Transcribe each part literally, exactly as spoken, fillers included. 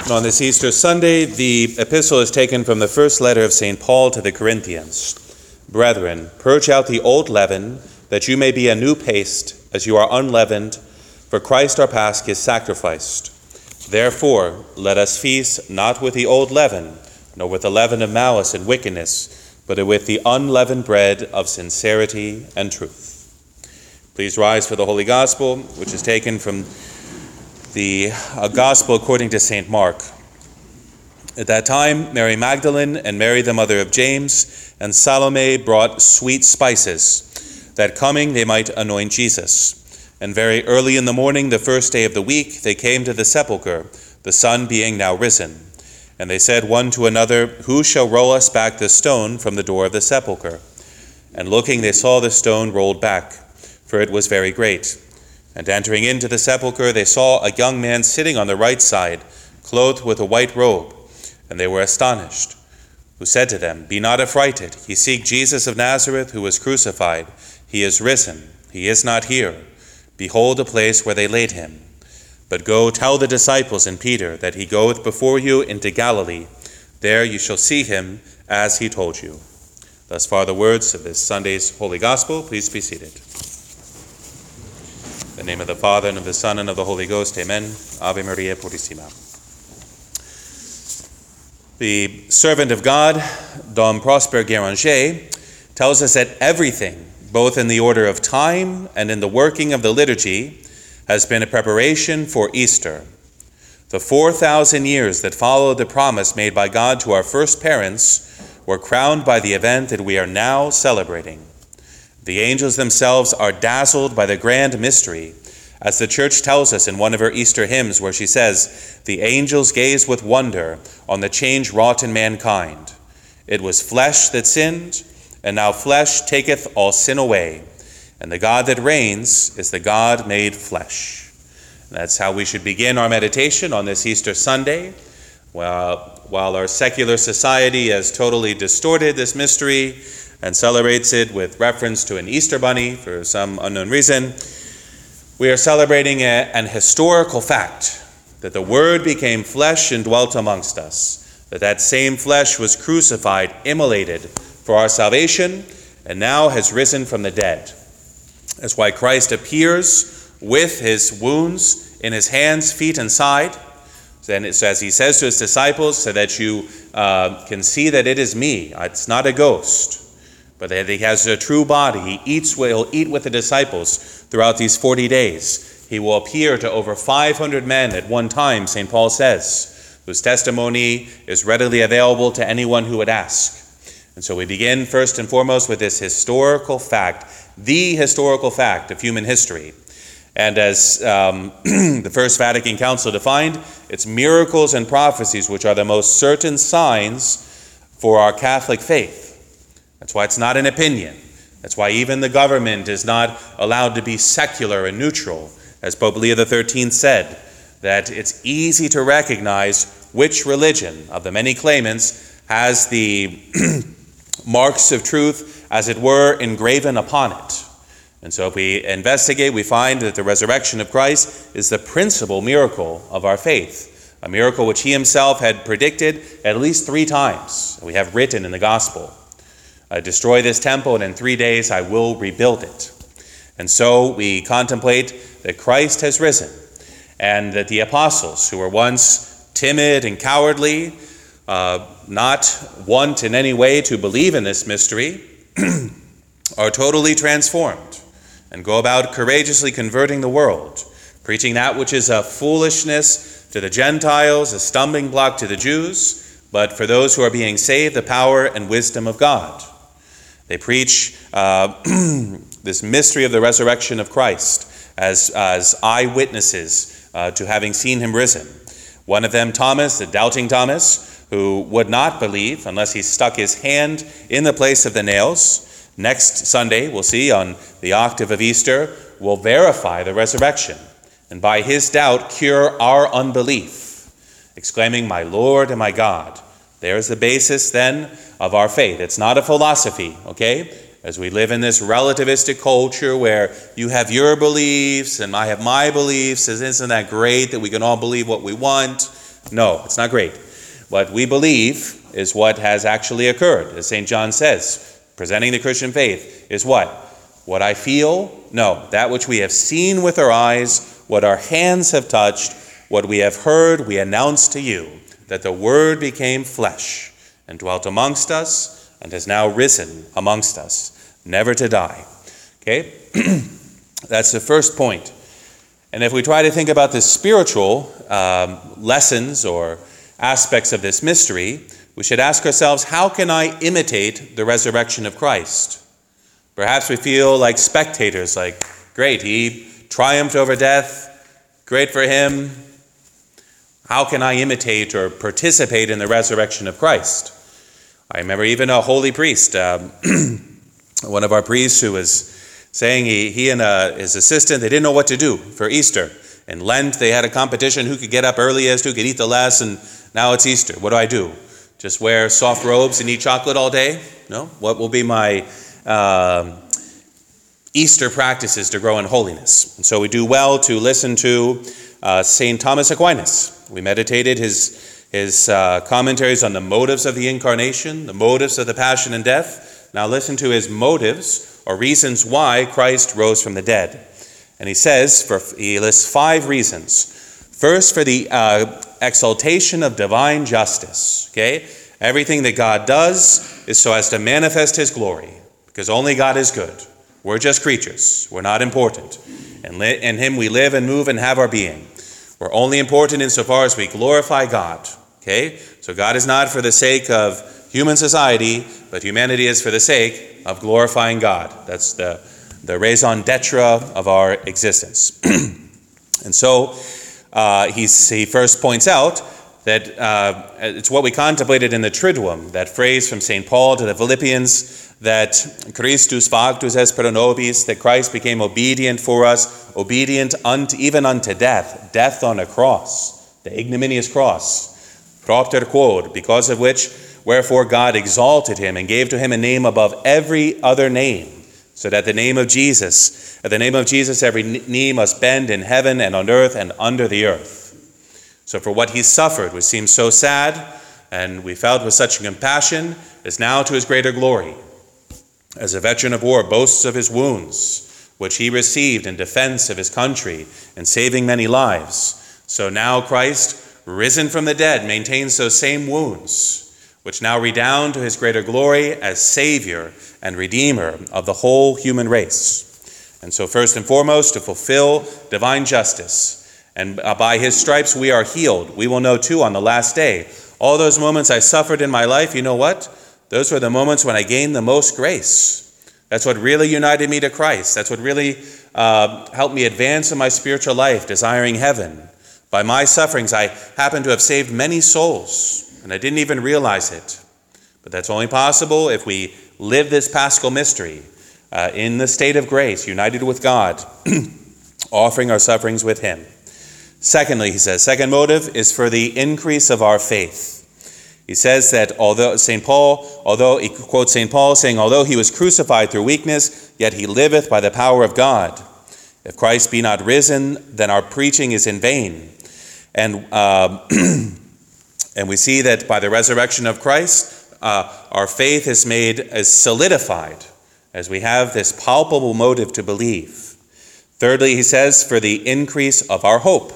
On this Easter Sunday, the epistle is taken from the first letter of Saint Paul to the Corinthians. Brethren, purge out the old leaven, that you may be a new paste, as you are unleavened, for Christ our Pasch is sacrificed. Therefore, let us feast not with the old leaven, nor with the leaven of malice and wickedness, but with the unleavened bread of sincerity and truth. Please rise for the Holy Gospel, which is taken from the uh, Gospel according to Saint Mark. At that time, Mary Magdalene and Mary the mother of James and Salome brought sweet spices, that coming they might anoint Jesus. And very early in the morning, the first day of the week, they came to the sepulchre, the sun being now risen. And they said one to another, Who shall roll us back the stone from the door of the sepulchre? And looking, they saw the stone rolled back, for it was very great. And entering into the sepulchre, they saw a young man sitting on the right side, clothed with a white robe. And they were astonished, who said to them, Be not affrighted. Ye seek Jesus of Nazareth, who was crucified. He is risen. He is not here. Behold the place where they laid him. But go tell the disciples and Peter that he goeth before you into Galilee. There you shall see him, as he told you. Thus far the words of this Sunday's Holy Gospel. Please be seated. In the name of the Father, and of the Son, and of the Holy Ghost. Amen. Ave Maria Purissima. The servant of God, Dom Prosper Guéranger, tells us that everything, both in the order of time and in the working of the liturgy, has been a preparation for Easter. The four thousand years that followed the promise made by God to our first parents were crowned by the event that we are now celebrating. The angels themselves are dazzled by the grand mystery, as the Church tells us in one of her Easter hymns, where she says, The angels gaze with wonder on the change wrought in mankind. It was flesh that sinned, and now flesh taketh all sin away. And the God that reigns is the God made flesh. And that's how we should begin our meditation on this Easter Sunday. While, while our secular society has totally distorted this mystery and celebrates it with reference to an Easter bunny for some unknown reason, we are celebrating a, an historical fact, that the Word became flesh and dwelt amongst us, that that same flesh was crucified, immolated for our salvation, and now has risen from the dead. That's why Christ appears with his wounds in his hands, feet, and side. Then it says, he says to his disciples, so that you uh, can see that it is me. It's not a ghost, but that he has a true body. He eats, will eat with the disciples throughout these forty days. He will appear to over five hundred men at one time, Saint Paul says, whose testimony is readily available to anyone who would ask. And so we begin first and foremost with this historical fact, the historical fact of human history. And as um, the First Vatican Council defined, it's miracles and prophecies which are the most certain signs for our Catholic faith. That's why it's not an opinion. That's why even the government is not allowed to be secular and neutral. As Pope Leo the thirteenth said, that it's easy to recognize which religion of the many claimants has the marks of truth, as it were, engraven upon it. And so if we investigate, we find that the resurrection of Christ is the principal miracle of our faith, a miracle which he himself had predicted at least three times. We have written in the Gospel. I destroy this temple, and in three days I will rebuild it. And so we contemplate that Christ has risen, and that the apostles, who were once timid and cowardly, uh, not want in any way to believe in this mystery, are totally transformed and go about courageously converting the world, preaching that which is a foolishness to the Gentiles, a stumbling block to the Jews, but for those who are being saved, the power and wisdom of God. They preach uh, this mystery of the resurrection of Christ as, as eyewitnesses uh, to having seen him risen. One of them, Thomas, the doubting Thomas, who would not believe unless he stuck his hand in the place of the nails. Next Sunday, we'll see on the octave of Easter, will verify the resurrection, and by his doubt cure our unbelief, exclaiming, My Lord and my God. There's the basis then of our faith. It's not a philosophy, okay? As we live in this relativistic culture where you have your beliefs and I have my beliefs, isn't that great that we can all believe what we want? No, it's not great. What we believe is what has actually occurred. As Saint John says, presenting the Christian faith is what? What I feel? No, that which we have seen with our eyes, what our hands have touched, what we have heard, we announce to you, that the Word became flesh and dwelt amongst us and has now risen amongst us, never to die. Okay? That's the first point. And if we try to think about the spiritual um, lessons or aspects of this mystery, we should ask ourselves, how can I imitate the resurrection of Christ? Perhaps we feel like spectators, like, great, he triumphed over death, great for him. How can I imitate or participate in the resurrection of Christ? I remember even a holy priest, um, one of our priests who was saying he, he and uh, his assistant, they didn't know what to do for Easter. In Lent, they had a competition, who could get up earliest, who could eat the less, and now it's Easter. What do I do? Just wear soft robes and eat chocolate all day? No? What will be my uh, Easter practices to grow in holiness? And so we do well to listen to uh, Saint Thomas Aquinas. We meditated his, his uh, commentaries on the motives of the Incarnation, the motives of the Passion and Death. Now listen to his motives, or reasons why Christ rose from the dead. And he says, for, he lists five reasons. First, for the uh, exaltation of divine justice. Okay? Everything that God does is so as to manifest his glory, because only God is good. We're just creatures. We're not important. And li- in him we live and move and have our being. We're only important insofar as we glorify God. Okay? So God is not for the sake of human society, but humanity is for the sake of glorifying God. That's the, the raison d'etre of our existence. And so uh, he's, he first points out that uh, it's what we contemplated in the Triduum, that phrase from Saint Paul to the Philippians, that Christus factus est pro nobis, that Christ became obedient for us, obedient unto, even unto death, death on a cross, the ignominious cross, propter quod, because of which, wherefore God exalted him and gave to him a name above every other name, so that the name of Jesus, at the name of Jesus, every knee must bend in heaven and on earth and under the earth. So for what he suffered, which seems so sad, and we felt with such compassion, is now to his greater glory. As a veteran of war boasts of his wounds, which he received in defense of his country and saving many lives, so now Christ, risen from the dead, maintains those same wounds, which now redound to his greater glory as Savior and Redeemer of the whole human race. And so first and foremost, to fulfill divine justice. And by his stripes we are healed. We will know too on the last day. All those moments I suffered in my life, you know what? Those were the moments when I gained the most grace. That's what really united me to Christ. That's what really uh, helped me advance in my spiritual life, desiring heaven. By my sufferings, I happened to have saved many souls, and I didn't even realize it. But that's only possible if we live this Paschal mystery uh, in the state of grace, united with God, offering our sufferings with him. Secondly, he says, second motive is for the increase of our faith. He says that although Saint Paul, although he quotes Saint Paul saying, although he was crucified through weakness, yet he liveth by the power of God. If Christ be not risen, then our preaching is in vain. And uh, and we see that by the resurrection of Christ, uh, our faith is made as solidified, as we have this palpable motive to believe. Thirdly, he says, for the increase of our hope.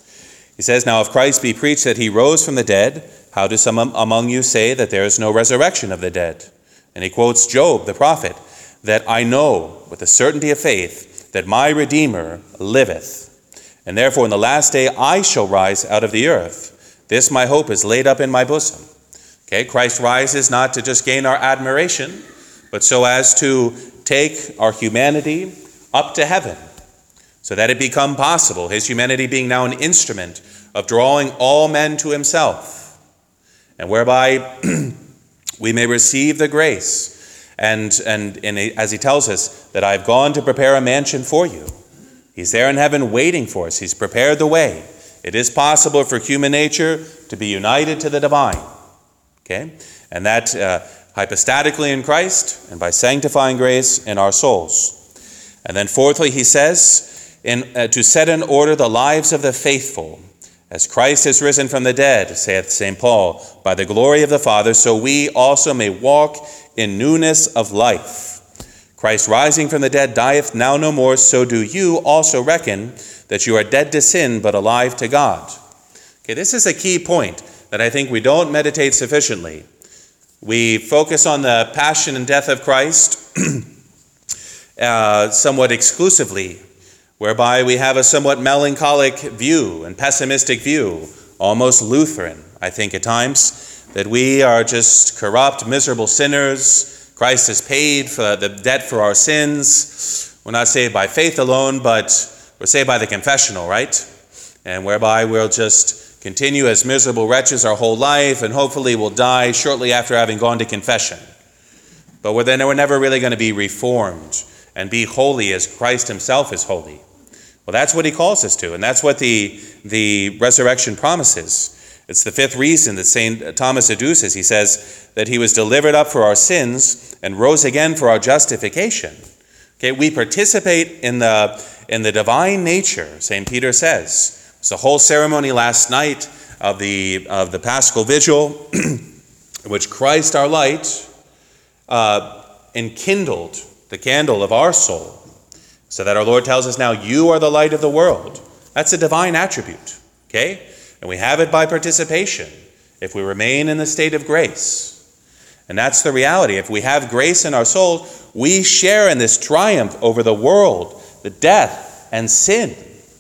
He says, now if Christ be preached that he rose from the dead, how do some among you say that there is no resurrection of the dead? And he quotes Job, the prophet, that I know with the certainty of faith that my Redeemer liveth. And therefore in the last day I shall rise out of the earth. This my hope is laid up in my bosom. Okay, Christ rises not to just gain our admiration, but so as to take our humanity up to heaven, so that it become possible, his humanity being now an instrument of drawing all men to himself, and whereby we may receive the grace. And, and, and as he tells us, that I've gone to prepare a mansion for you. He's there in heaven waiting for us. He's prepared the way. It is possible for human nature to be united to the divine. Okay? And that uh, hypostatically in Christ and by sanctifying grace in our souls. And then fourthly, he says, in, uh, to set in order the lives of the faithful, As Christ is risen from the dead, saith Saint Paul, by the glory of the Father, so we also may walk in newness of life. Christ rising from the dead dieth now no more, so do you also reckon that you are dead to sin, but alive to God. Okay, this is a key point that I think we don't meditate sufficiently. We focus on the passion and death of Christ uh, somewhat exclusively, whereby we have a somewhat melancholic view and pessimistic view, almost Lutheran, I think at times, that we are just corrupt, miserable sinners. Christ has paid for the debt for our sins. We're not saved by faith alone, but we're saved by the confessional, right? And whereby we'll just continue as miserable wretches our whole life, and hopefully we'll die shortly after having gone to confession. But we're, then we're never really going to be reformed and be holy as Christ himself is holy. Well, that's what he calls us to, and that's what the, the resurrection promises. It's the fifth reason that Saint Thomas adduces. He says that he was delivered up for our sins and rose again for our justification. Okay, we participate in the, in the divine nature, Saint Peter says. It's the whole ceremony last night of the, of the Paschal Vigil, in which Christ our light uh, enkindled the candle of our soul, so that our Lord tells us now, you are the light of the world. That's a divine attribute, okay? And we have it by participation, if we remain in the state of grace. And that's the reality. If we have grace in our soul, we share in this triumph over the world, the death, and sin.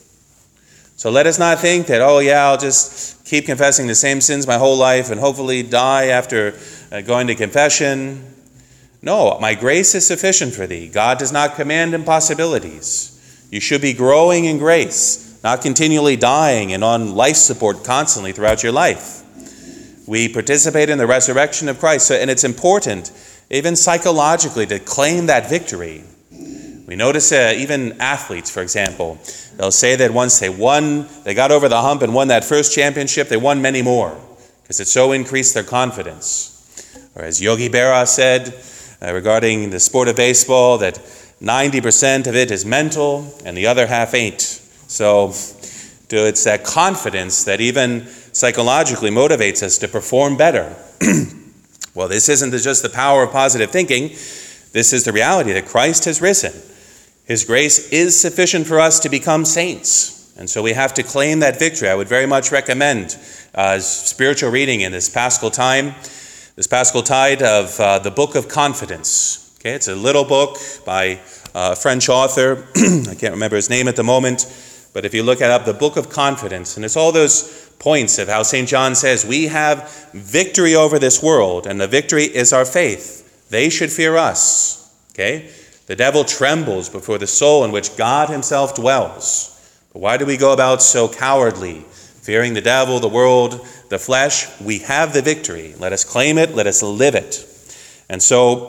So let us not think that, oh yeah, I'll just keep confessing the same sins my whole life and hopefully die after uh, going to confession. No, my grace is sufficient for thee. God does not command impossibilities. You should be growing in grace, not continually dying and on life support constantly throughout your life. We participate in the resurrection of Christ, so, and it's important, even psychologically, to claim that victory. We notice uh, even athletes, for example, they'll say that once they won, they got over the hump and won that first championship, they won many more, because it so increased their confidence. Or as Yogi Berra said uh, regarding the sport of baseball, that ninety percent of it is mental and the other half ain't. So to, it's that confidence that even psychologically motivates us to perform better. Well, this isn't just the power of positive thinking. This is the reality that Christ has risen. His grace is sufficient for us to become saints. And so we have to claim that victory. I would very much recommend uh, spiritual reading in this Paschal time, this Paschal tide of uh, the Book of Confidence. Okay, it's a little book by a French author. I can't remember his name at the moment. But if you look it up, the Book of Confidence, and it's all those points of how Saint John says, we have victory over this world, and the victory is our faith. They should fear us. Okay? The devil trembles before the soul in which God himself dwells. But why do we go about so cowardly, fearing the devil, the world, the flesh? We have the victory. Let us claim it. Let us live it. And so,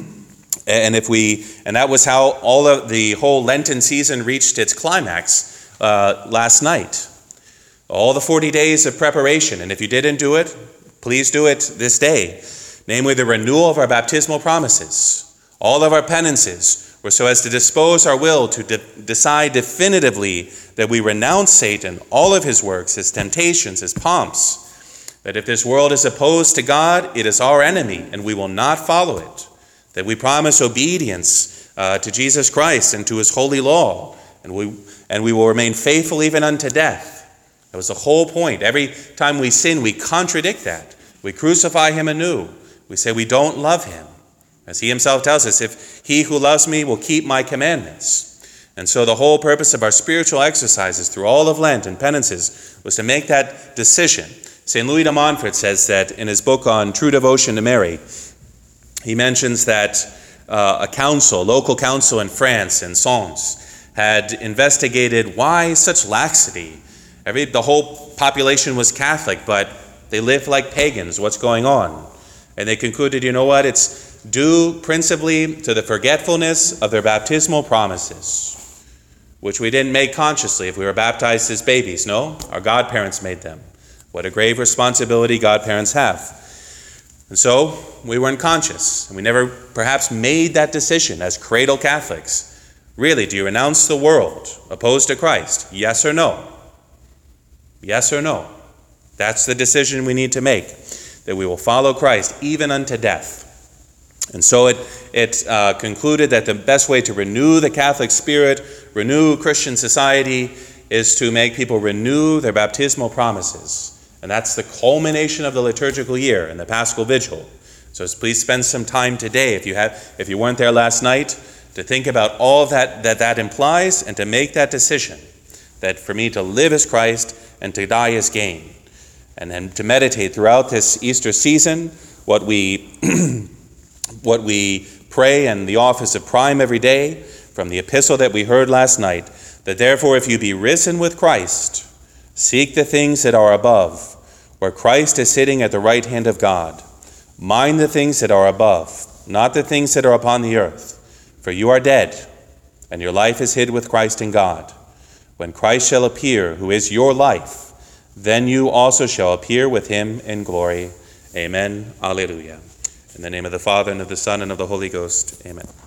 and if we, and that was how all of the whole Lenten season reached its climax uh, last night. All the forty days of preparation. And if you didn't do it, please do it this day. Namely, the renewal of our baptismal promises. All of our penances were so as to dispose our will to de- decide definitively that we renounce Satan, all of his works, his temptations, his pomps. That if this world is opposed to God, it is our enemy, and we will not follow it. That we promise obedience uh, to Jesus Christ and to his holy law, and we and we will remain faithful even unto death. That was the whole point. Every time we sin, we contradict that. We crucify him anew. We say we don't love him. As he himself tells us, if he who loves me will keep my commandments. And so the whole purpose of our spiritual exercises through all of Lent and penances was to make that decision. Saint Louis de Montfort says that in his book on true devotion to Mary, he mentions that uh, a council, local council in France, in Sens, had investigated why such laxity. Every, the whole population was Catholic, but they lived like pagans. What's going on? And they concluded, you know what, it's due principally to the forgetfulness of their baptismal promises, which we didn't make consciously if we were baptized as babies. No, our godparents made them. What a grave responsibility godparents have. And so we weren't conscious, and we never perhaps made that decision as cradle Catholics. Really, do you renounce the world opposed to Christ? Yes or no? Yes or no? That's the decision we need to make, that we will follow Christ even unto death. And so it, it uh, concluded that the best way to renew the Catholic spirit, renew Christian society, is to make people renew their baptismal promises. And that's the culmination of the liturgical year and the Paschal Vigil. So please spend some time today, if you have, if you weren't there last night, to think about all that that, that implies and to make that decision, that for me to live as Christ and to die as gain. And then to meditate throughout this Easter season what we what we pray in the office of Prime every day from the epistle that we heard last night, that therefore if you be risen with Christ, seek the things that are above, where Christ is sitting at the right hand of God. Mind the things that are above, not the things that are upon the earth. For you are dead, and your life is hid with Christ in God. When Christ shall appear, who is your life, then you also shall appear with him in glory. Amen. Alleluia. In the name of the Father, and of the Son, and of the Holy Ghost. Amen.